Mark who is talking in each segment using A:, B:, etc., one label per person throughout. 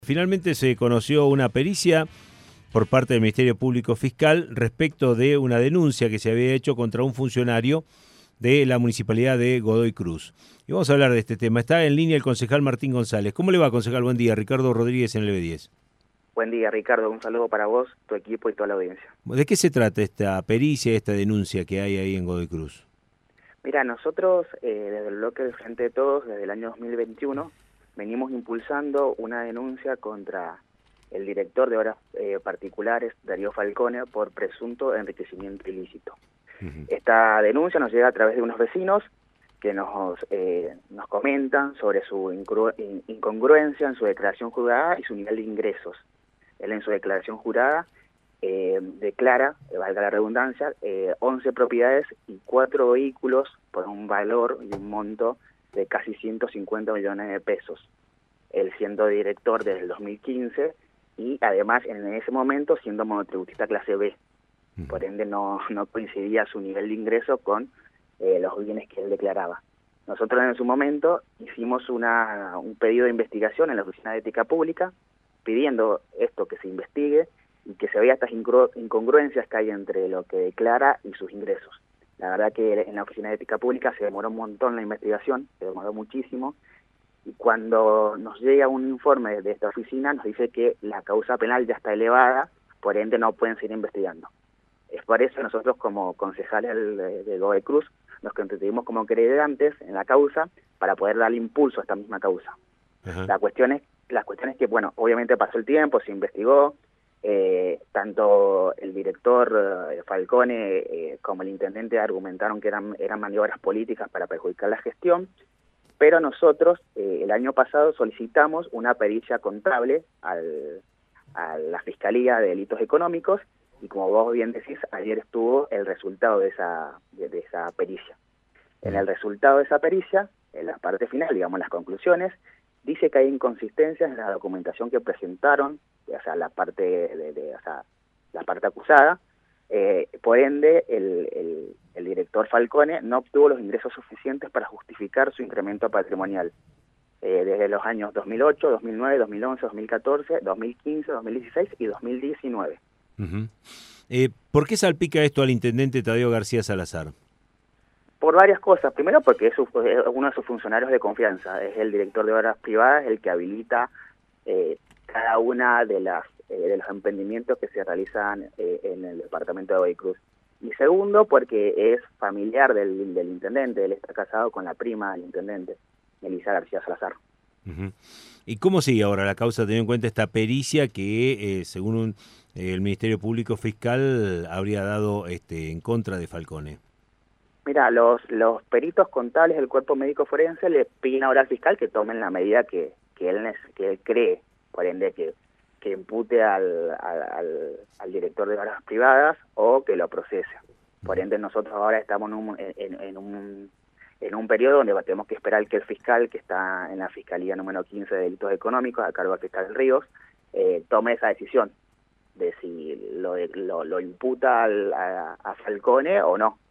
A: Finalmente se conoció una pericia por parte del Ministerio Público Fiscal respecto de una denuncia que se había hecho contra un funcionario de la Municipalidad de Godoy Cruz. Y vamos a hablar de este tema. Está en línea el concejal Martín González. ¿Cómo le va, concejal? Buen día. Ricardo Rodríguez en el B10.
B: Buen día, Ricardo. Un saludo para vos, tu equipo y toda la audiencia.
A: ¿De qué se trata esta pericia, esta denuncia que hay ahí en Godoy Cruz?
B: Mira, nosotros desde el bloque del Frente de Todos, desde el año 2021, venimos impulsando una denuncia contra el director de obras particulares, Darío Falcone, por presunto enriquecimiento ilícito. Esta denuncia nos llega a través de unos vecinos que nos comentan sobre su incongruencia en su declaración jurada y su nivel de ingresos. Él en su declaración jurada declara, valga la redundancia, 11 propiedades y 4 vehículos por un valor y un monto de casi 150 millones de pesos. Él siendo director desde el 2015 y además en ese momento siendo monotributista clase B. Por ende no coincidía su nivel de ingreso con los bienes que él declaraba. Nosotros en su momento hicimos un pedido de investigación en la Oficina de Ética Pública, pidiendo esto que se investigue y que se vea estas incongruencias que hay entre lo que declara y sus ingresos. La verdad que en la Oficina de Ética Pública se demoró un montón la investigación, se demoró muchísimo, y cuando nos llega un informe de esta oficina nos dice que la causa penal ya está elevada, por ende no pueden seguir investigando. Es por eso que nosotros como concejales de Godoy Cruz nos constituimos como queredantes en la causa para poder darle impulso a esta misma causa. La cuestión es que, bueno, obviamente pasó el tiempo, se investigó, tanto el director Falcone como el intendente argumentaron que eran maniobras políticas para perjudicar la gestión, pero nosotros el año pasado solicitamos una pericia contable a la Fiscalía de Delitos Económicos y como vos bien decís, ayer estuvo el resultado de esa pericia. En el resultado de esa pericia, en la parte final, digamos las conclusiones, dice que hay inconsistencias en la documentación que presentaron, o sea, la parte la parte acusada. Por ende, el director Falcone no obtuvo los ingresos suficientes para justificar su incremento patrimonial desde los años 2008, 2009, 2011, 2014, 2015, 2016 y 2019.
A: ¿Por qué salpica esto al intendente Tadeo García Salazar?
B: Por varias cosas. Primero porque es uno de sus funcionarios de confianza, es el director de obras privadas, el que habilita cada una de los emprendimientos que se realizan en el departamento de Godoy Cruz. Y segundo, porque es familiar del intendente, él está casado con la prima del intendente, Melissa García Salazar.
A: ¿Y cómo sigue ahora la causa, teniendo en cuenta esta pericia que, según el Ministerio Público Fiscal, habría dado en contra de Falcone?
B: Mira, los peritos contables del cuerpo médico forense le piden ahora al fiscal que tomen la medida que él cree, por ende que impute al director de obras privadas o que lo procese. Por ende nosotros ahora estamos en un periodo donde tenemos que esperar que el fiscal, que está en la Fiscalía número 15 de Delitos Económicos, a cargo del fiscal Ríos, tome esa decisión de si lo imputa a Falcone o no.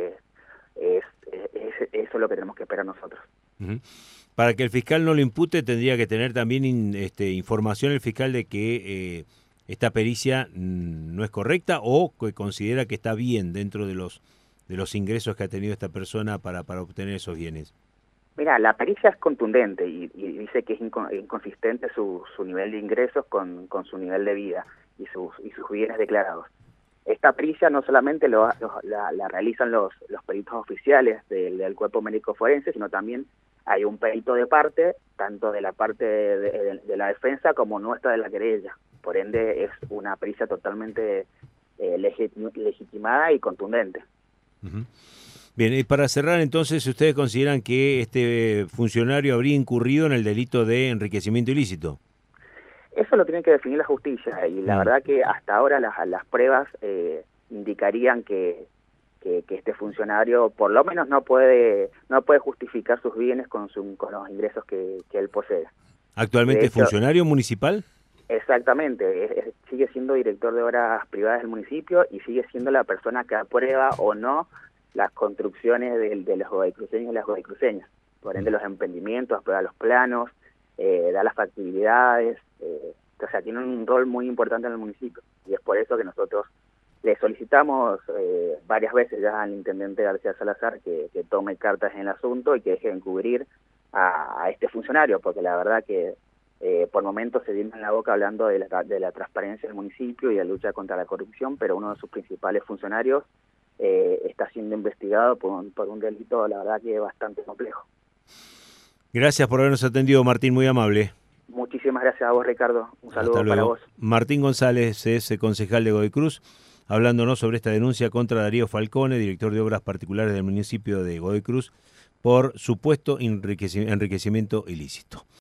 B: Eso es lo que tenemos que esperar nosotros.
A: Para que el fiscal no lo impute, tendría que tener también información el fiscal de que esta pericia no es correcta o que considera que está bien dentro de los ingresos que ha tenido esta persona para obtener esos bienes.
B: Mira, la pericia es contundente y dice que es inconsistente su nivel de ingresos con su nivel de vida y sus bienes declarados. Esta pericia no solamente la realizan los peritos oficiales del cuerpo médico forense, sino también hay un perito de parte, tanto de la parte de la defensa como nuestra de la querella. Por ende, es una pericia totalmente legitimada y contundente.
A: Bien, y para cerrar entonces, ¿ustedes consideran que este funcionario habría incurrido en el delito de enriquecimiento ilícito?
B: Eso lo tiene que definir la justicia y la verdad que hasta ahora las pruebas indicarían que este funcionario por lo menos no puede justificar sus bienes con los ingresos que él posee.
A: ¿Actualmente es funcionario municipal?
B: Exactamente, sigue siendo director de obras privadas del municipio y sigue siendo la persona que aprueba o no las construcciones de los godoycruceños y las godoycruceñas. Por ende los emprendimientos, aprueba los planos, da las factibilidades. o sea, tienen un rol muy importante en el municipio, y es por eso que nosotros le solicitamos varias veces ya al intendente García Salazar que tome cartas en el asunto y que deje de encubrir a este funcionario, porque la verdad que por momentos se viene en la boca hablando de la transparencia del municipio y de la lucha contra la corrupción, pero uno de sus principales funcionarios está siendo investigado por un delito, la verdad que bastante complejo.
A: Gracias por habernos atendido, Martín, muy amable.
B: Muchísimas gracias a vos, Ricardo. Un saludo
A: Hasta luego.
B: para vos.
A: Martín González es concejal de Godoy Cruz, hablándonos sobre esta denuncia contra Darío Falcone, director de obras particulares del municipio de Godoy Cruz, por supuesto enriquecimiento ilícito.